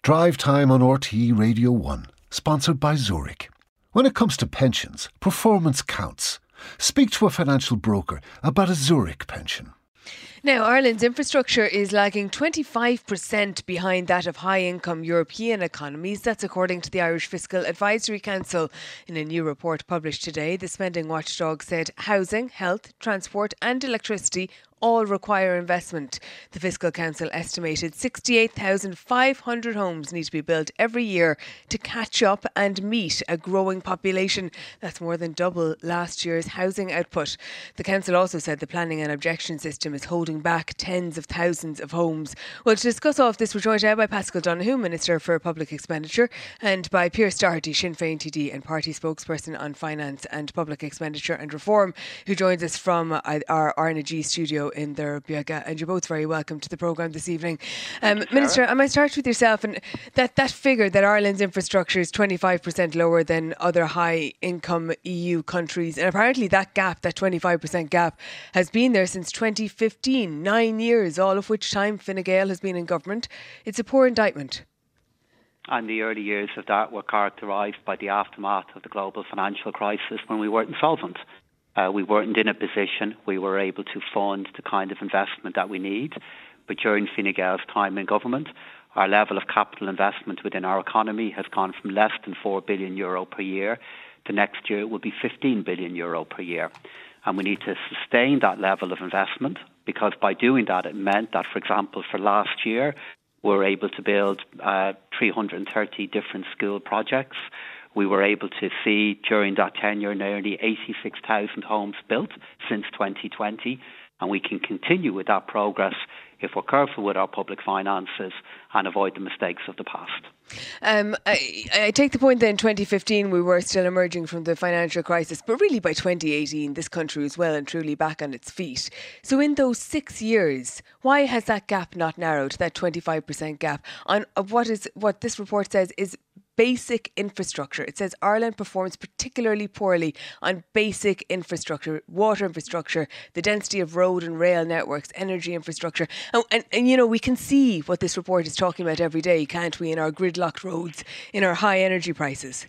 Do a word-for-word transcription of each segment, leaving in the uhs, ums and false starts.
Drive Time on R T É Radio one, sponsored by Zurich. When it comes to pensions, performance counts. Speak to a financial broker about a Zurich pension. Now, Ireland's infrastructure is lagging twenty-five percent behind that of high-income European economies. That's according to the Irish Fiscal Advisory Council. In a new report published today, the spending watchdog said housing, health, transport and electricity all require investment. The Fiscal Council estimated sixty-eight thousand five hundred homes need to be built every year to catch up and meet a growing population. That's more than double last year's housing output. The Council also said the planning and objection system is holding back tens of thousands of homes. Well, to discuss all of this, we're joined now by Paschal Donohoe, Minister for Public Expenditure, and by Pearse Doherty, Sinn Féin T D and Party Spokesperson on Finance and Public Expenditure and Reform, who joins us from our R N G studio in their Biaga, and you're both very welcome to the programme this evening. Um, you, Minister, I might start with yourself, and that, that figure that Ireland's infrastructure is twenty-five percent lower than other high income E U countries, and apparently that gap, that twenty-five percent gap, has been there since twenty fifteen, nine years, all of which time Fine Gael has been in government. It's a poor indictment. And the early years of that were characterised by the aftermath of the global financial crisis when we were insolvent. Uh, we weren't in a position we were able to fund the kind of investment that we need. But during Fine Gael's time in government, our level of capital investment within our economy has gone from less than four billion euro per year to next year it will be fifteen billion euro per year. And we need to sustain that level of investment, because by doing that it meant that, for example, for last year we were able to build uh, three hundred thirty different school projects. We were able to see during that tenure nearly eighty-six thousand homes built since twenty twenty, and we can continue with that progress if we're careful with our public finances and avoid the mistakes of the past. Um, I, I take the point that in twenty fifteen we were still emerging from the financial crisis, but really by twenty eighteen this country was well and truly back on its feet. So in those six years, why has that gap not narrowed, that twenty-five percent gap, on what is what this report says is basic infrastructure? It says Ireland performs particularly poorly on basic infrastructure, water infrastructure, the density of road and rail networks, energy infrastructure. And, and, and you know, we can see what this report is talking about every day, can't we, in our gridlocked roads, in our high energy prices?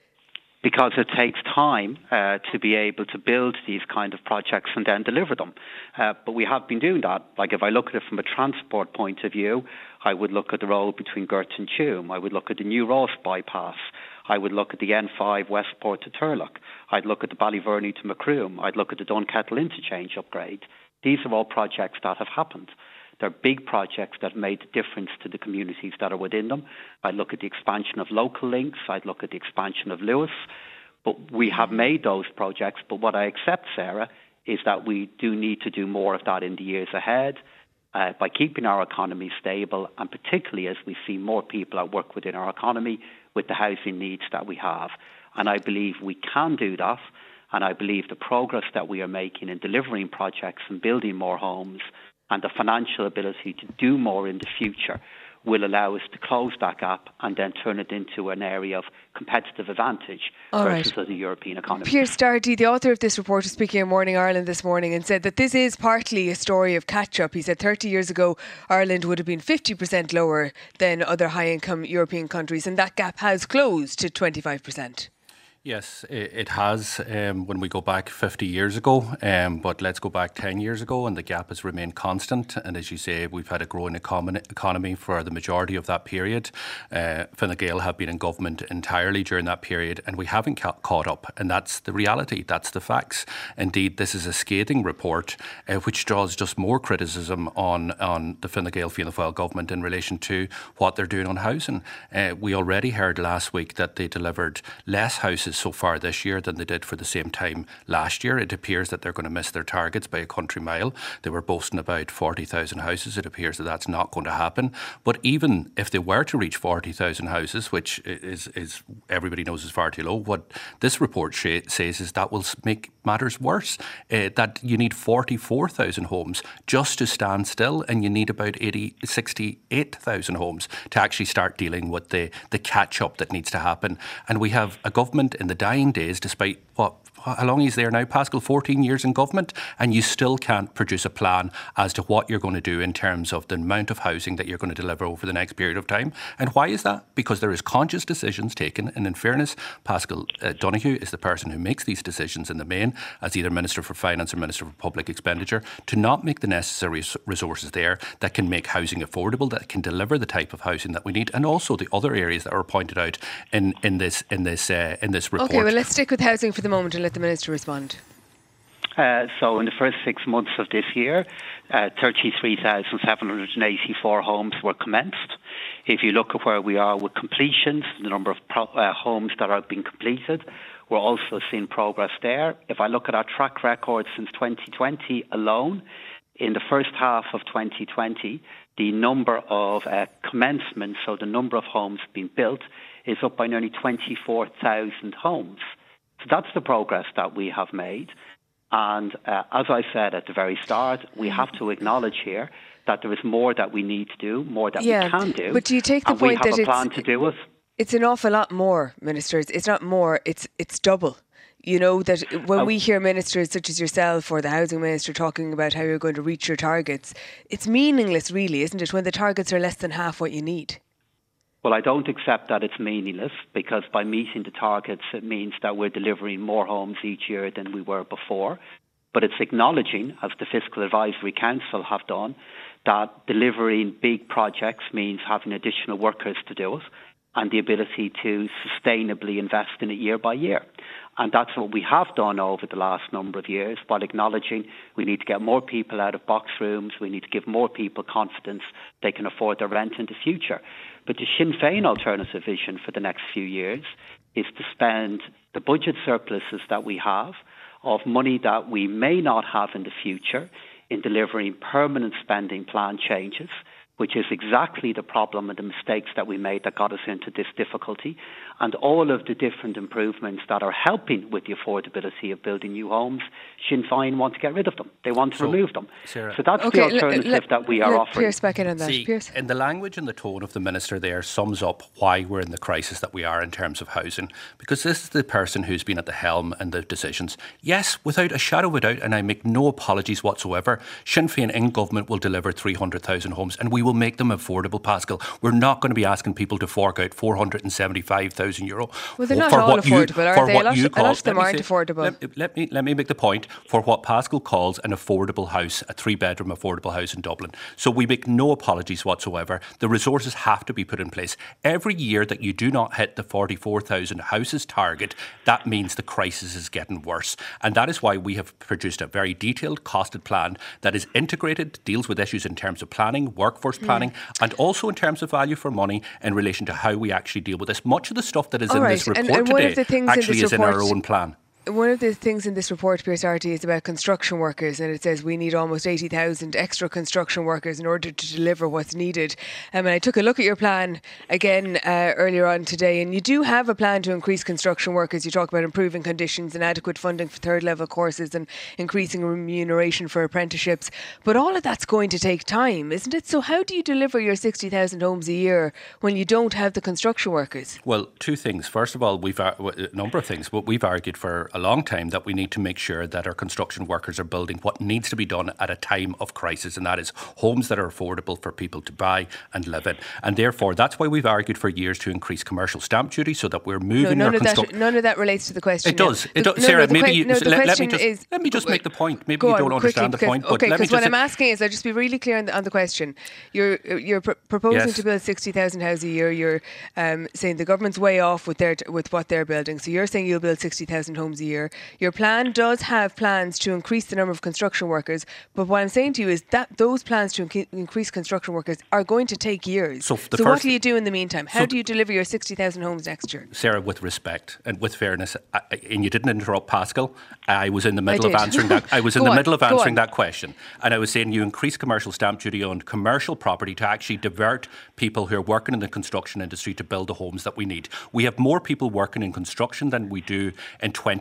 Because it takes time uh, to be able to build these kind of projects and then deliver them. Uh, but we have been doing that. Like if I look at it from a transport point of view, I would look at the road between Gert and Tuam. I would look at the new Ross bypass. I would look at the N five Westport to Turlock. I'd look at the Ballyverney to Macroom. I'd look at the Dunkettle interchange upgrade. These are all projects that have happened. They're big projects that have made a difference to the communities that are within them. I'd look at the expansion of local links. I'd look at the expansion of Lewis. But we have made those projects. But what I accept, Sarah, is that we do need to do more of that in the years ahead uh, by keeping our economy stable, and particularly as we see more people at work within our economy with the housing needs that we have. And I believe we can do that. And I believe the progress that we are making in delivering projects and building more homes and the financial ability to do more in the future will allow us to close that gap and then turn it into an area of competitive advantage All versus right. other European economies. Pearse Doherty, the author of this report, was speaking in Morning Ireland this morning and said that this is partly a story of catch-up. He said thirty years ago Ireland would have been fifty percent lower than other high-income European countries, and that gap has closed to twenty-five percent. Yes, it has um, when we go back fifty years ago, um, but let's go back ten years ago and the gap has remained constant. And as you say, we've had a growing economy for the majority of that period. Uh, Fine Gael have been in government entirely during that period, and we haven't ca- caught up. And that's the reality, that's the facts. Indeed, this is a scathing report uh, which draws just more criticism on, on the Fine Gael Fianna Fáil government in relation to what they're doing on housing. Uh, we already heard last week that they delivered less houses so far this year than they did for the same time last year. It appears that they're going to miss their targets by a country mile. They were boasting about forty thousand houses. It appears that that's not going to happen. But even if they were to reach forty thousand houses, which is, is everybody knows is far too low, what this report sh- says is that will make matters worse. Uh, that you need forty-four thousand homes just to stand still, and you need about eighty, sixty-eight thousand homes to actually start dealing with the, the catch-up that needs to happen. And we have a government in the dying days, despite what, how long he's there now, Pascal, fourteen years in government, and you still can't produce a plan as to what you're going to do in terms of the amount of housing that you're going to deliver over the next period of time. And why is that? Because there is conscious decisions taken, and in fairness, Pascal uh, Donoghue is the person who makes these decisions in the main, as either Minister for Finance or Minister for Public Expenditure, to not make the necessary resources there that can make housing affordable, that can deliver the type of housing that we need, and also the other areas that were pointed out in, in this in this uh, in this report. Okay, well, let's stick with housing for the moment and let the Minister respond. Uh, so in the first six months of this year, uh, thirty-three thousand seven hundred eighty-four homes were commenced. If you look at where we are with completions, the number of pro- uh, homes that are being completed, we're also seeing progress there. If I look at our track record since twenty twenty alone, in the first half of twenty twenty, the number of uh, commencements, so the number of homes being built, is up by nearly twenty-four thousand homes. So that's the progress that we have made. And uh, as I said at the very start, we have to acknowledge here that there is more that we need to do, more that yeah, we can do. But do you take the and point we have that a plan it's, to do it? It's an awful lot more, ministers. It's not more, it's it's double. You know, that when we hear ministers such as yourself or the housing minister talking about how you're going to reach your targets, it's meaningless really, isn't it, when the targets are less than half what you need? Well, I don't accept that it's meaningless, because by meeting the targets, it means that we're delivering more homes each year than we were before. But it's acknowledging, as the Fiscal Advisory Council have done, that delivering big projects means having additional workers to do it and the ability to sustainably invest in it year by year. And that's what we have done over the last number of years, while acknowledging we need to get more people out of box rooms, we need to give more people confidence they can afford their rent in the future. But the Sinn Féin alternative vision for the next few years is to spend the budget surpluses that we have of money that we may not have in the future in delivering permanent spending plan changes, which is exactly the problem and the mistakes that we made that got us into this difficulty, and all of the different improvements that are helping with the affordability of building new homes. Sinn Féin want to get rid of them. They want to so, remove them. Sarah, so that's okay, the alternative let, let, that we are let offering. Pierce back in on that. See, Pierce. In the language and the tone of the Minister there sums up why we're in the crisis that we are in terms of housing, because this is the person who's been at the helm and the decisions. Yes, without a shadow of a doubt, and I make no apologies whatsoever, Sinn Féin in government will deliver three hundred thousand homes, and we will make them affordable, Pascal. We're not going to be asking people to fork out four hundred seventy-five thousand euro. Well, they're not all affordable, you, are they? A lot, you call, a lot of them let aren't say, affordable. Let, let, me, let me make the point for what Pascal calls an affordable house, a three-bedroom affordable house in Dublin. So we make no apologies whatsoever. The resources have to be put in place. Every year that you do not hit the forty-four thousand houses target, that means the crisis is getting worse. And that is why we have produced a very detailed, costed plan that is integrated, deals with issues in terms of planning, workforce planning, mm. and also in terms of value for money in relation to how we actually deal with this. Much of the stuff that is All in right. this report and, and today actually is report, in our own plan. One of the things in this report, Pierce Arty, is about construction workers, and it says we need almost eighty thousand extra construction workers in order to deliver what's needed. Um, and I took a look at your plan again uh, earlier on today, and you do have a plan to increase construction workers. You talk about improving conditions and adequate funding for third level courses and increasing remuneration for apprenticeships. But all of that's going to take time, isn't it? So how do you deliver your sixty thousand homes a year when you don't have the construction workers? Well, two things. First of all, we've a number of things, but we've argued for a long time that we need to make sure that our construction workers are building what needs to be done at a time of crisis, and that is homes that are affordable for people to buy and live in. And therefore, that's why we've argued for years to increase commercial stamp duty so that we're moving no, none our construction. None of that relates to the question. It does. Yeah. It does. No, Sarah, no, the maybe que- you, no, let, let me just is, let me just make the point. Maybe you on, quickly, don't understand because, the point. But okay, because what just I'm asking is, I'll just be really clear on the, on the question. You're you're pr- proposing yes. to build sixty thousand houses a year. You're um, saying the government's way off with their with what they're building. So you're saying you'll build sixty thousand homes a year. Your plan does have plans to increase the number of construction workers, but what I'm saying to you is that those plans to inc- increase construction workers are going to take years. So, so what do you do in the meantime? How so do you deliver your sixty thousand homes next year? Sarah, with respect and with fairness, I, and you didn't interrupt Pascal, I was in the middle of answering that. I was in the on, middle of answering that question, and I was saying you increase commercial stamp duty on commercial property to actually divert people who are working in the construction industry to build the homes that we need. We have more people working in construction than we do in twenty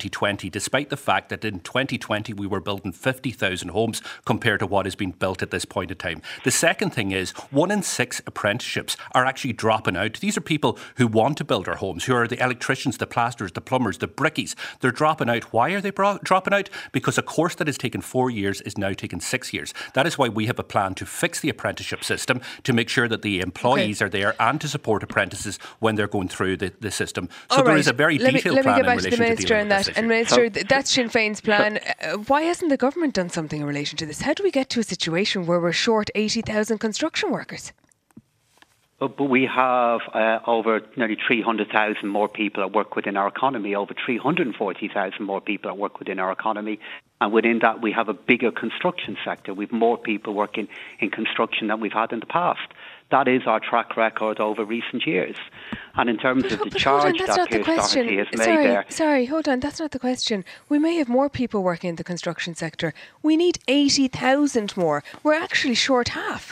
twenty twenty, despite the fact that in twenty twenty we were building fifty thousand homes compared to what has been built at this point in time. The second thing is one in six apprenticeships are actually dropping out. These are people who want to build our homes, who are the electricians, the plasterers, the plumbers, the brickies. They're dropping out. Why are they bro- dropping out? Because a course that has taken four years is now taking six years. That is why we have a plan to fix the apprenticeship system, to make sure that the employees okay. are there and to support apprentices when they're going through the, the system. So All there right. is a very let detailed me, plan let me get back in relation to the Minister to and that. And Minister, so, that's Sinn Féin's plan. So, uh, why hasn't the government done something in relation to this? How do we get to a situation where we're short eighty thousand construction workers? But we have uh, over nearly three hundred thousand more people that work within our economy, over three hundred forty thousand more people that work within our economy. And within that, we have a bigger construction sector. We have more people working in construction than we've had in the past. That is our track record over recent years. And in terms but, of the but charge on, that Pearse Doherty has sorry, made there... Sorry, hold on, that's not the question. We may have more people working in the construction sector. We need eighty thousand more. We're actually short half.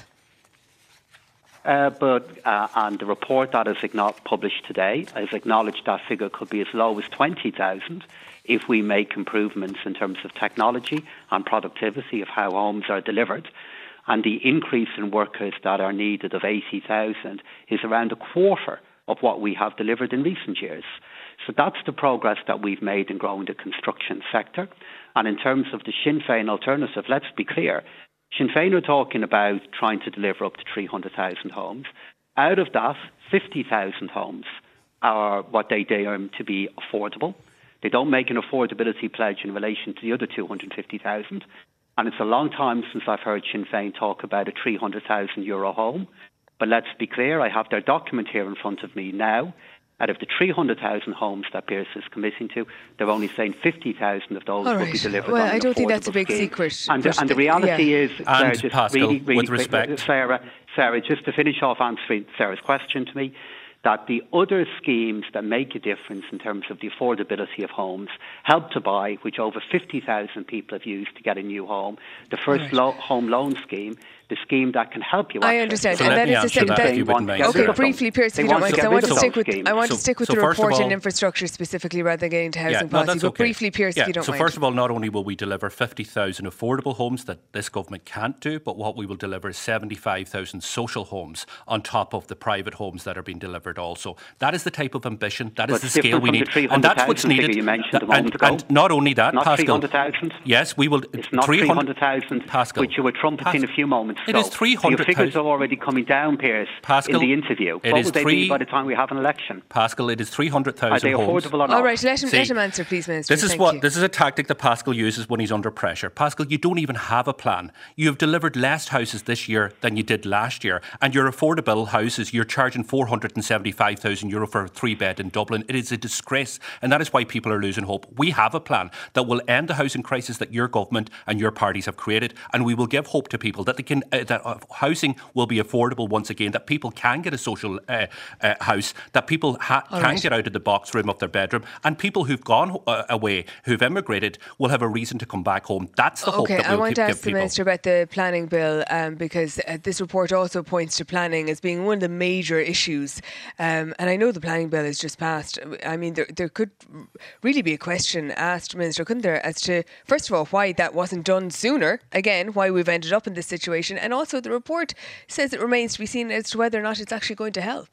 Uh, but uh, and the report that is published today has acknowledged that figure could be as low as twenty thousand if we make improvements in terms of technology and productivity of how homes are delivered. And the increase in workers that are needed of eighty thousand is around a quarter of what we have delivered in recent years. So that's the progress that we've made in growing the construction sector. And in terms of the Sinn Féin alternative, let's be clear, Sinn Féin are talking about trying to deliver up to three hundred thousand homes. Out of that, fifty thousand homes are what they deem to be affordable. They don't make an affordability pledge in relation to the other two hundred fifty thousand. And it's a long time since I've heard Sinn Féin talk about a three hundred thousand euro home. But let's be clear, I have their document here in front of me now. Out of the three hundred thousand homes that Pearse is committing to, they're only saying fifty thousand of those right. will be delivered well, on an I don't think that's a big scheme. secret. And, the, and the reality yeah. is, and Sarah, just Pascal, really, really with respect, quick, Sarah, Sarah, just to finish off answering Sarah's question to me, that the other schemes that make a difference in terms of the affordability of homes, Help to Buy, which over fifty thousand people have used to get a new home, the first right. lo- home loan scheme, the scheme that can help you. I understand. So and that is the second thing. Okay, briefly, Pearse, if you don't mind, because I want to stick with I want so, to stick with so the report all, and infrastructure specifically rather than getting into housing yeah, policy. No, but okay. briefly, Pearse, yeah, if you don't so mind. So first of all, not only will we deliver fifty thousand affordable homes that this government can't do, but what we will deliver is seventy-five thousand social homes on top of the private homes that are being delivered also. That is the type of ambition, that is but the scale we need. And that's what's needed. You mentioned Th- a moment and, ago. and not only that, not Pascal. three hundred thousand. Yes, we will. It's not three hundred thousand, Pascal, which you were trumpeting Pascal, a few moments ago. It is three hundred thousand. Your figures are already coming down, Pearse, Pascal, in the interview. It what is will they three, be by the time we have an election? Pascal, it is three hundred thousand Are they homes. affordable or not? All right, let him, See, let him answer, please, Minister. This is Thank what you. this is a tactic that Pascal uses when he's under pressure. Pascal, you don't even have a plan. You have delivered less houses this year than you did last year, and your affordable houses, you're charging four hundred seventy-five thousand euro for a three bed in Dublin. It is a disgrace, and that is why people are losing hope. We have a plan that will end the housing crisis that your government and your parties have created, and we will give hope to people that they can uh, that uh, housing will be affordable once again, that people can get a social uh, uh, house, that people ha- can right. get out of the box room of their bedroom, and people who've gone uh, away, who've emigrated, will have a reason to come back home. That's the hope okay, that we'll I want give to ask people. the Minister about the planning bill um, because uh, this report also points to planning as being one of the major issues. Um, and I know the planning bill is just passed. I mean, there, there could really be a question asked, Minister, couldn't there, as to, first of all, why that wasn't done sooner, again, why we've ended up in this situation, and also the report says it remains to be seen as to whether or not it's actually going to help.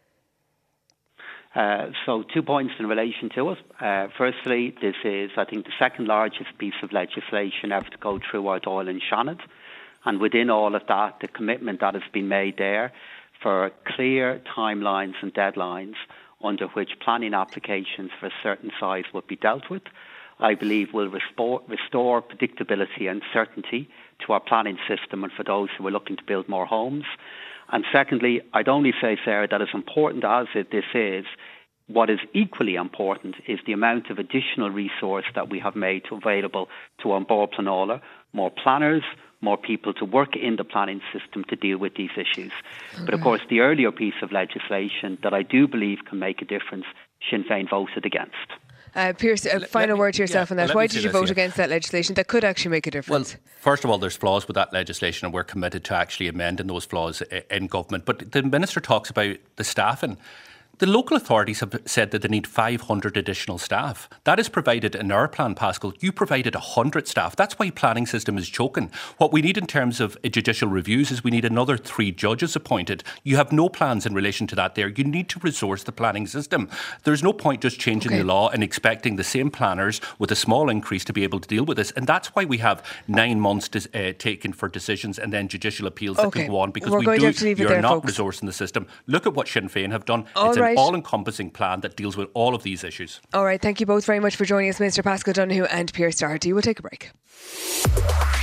Uh, so two points in relation to it. Uh, firstly, this is, I think, the second largest piece of legislation ever to go through our Dáil and Seanad. And within all of that, the commitment that has been made there for clear timelines and deadlines under which planning applications for a certain size would be dealt with, I believe will restore, restore predictability and certainty to our planning system and for those who are looking to build more homes. And secondly, I'd only say, Sarah, that as important as it, this is, what is equally important is the amount of additional resource that we have made available to An Bord Pleanála, more planners, more people to work in the planning system to deal with these issues. Okay. But of course, the earlier piece of legislation that I do believe can make a difference, Sinn Féin voted against. Uh, Pearse, a final me, word to yourself yeah, on that. Why did you this, vote yeah. against that legislation that could actually make a difference? Well, first of all, there's flaws with that legislation and we're committed to actually amending those flaws in government. But the Minister talks about the staffing. The local authorities have said that they need five hundred additional staff. That is provided in our plan, Pascal. You provided one hundred staff. That's why planning system is choking. What we need in terms of judicial reviews is we need another three judges appointed. You have no plans in relation to that there. You need to resource the planning system. There's no point just changing okay. the law and expecting the same planners with a small increase to be able to deal with this. And that's why we have nine months to, uh, taken for decisions and then judicial appeals okay. that can go on, because We're we going do, to have to leave it you're there, not folks. resourcing the system. Look at what Sinn Féin have done. All it's right. an all-encompassing plan that deals with all of these issues. All right, thank you both very much for joining us, Minister Paschal Donohoe and Pearse Doherty. We'll take a break.